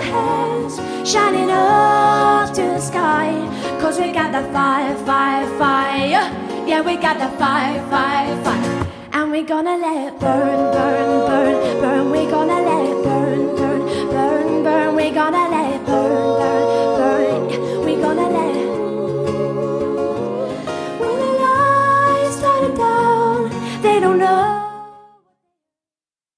heads shining up to the sky. 'Cause we got the fire, fire, fire. Yeah, we got the fire, fire, fire. And we're gonna let it burn, burn, burn.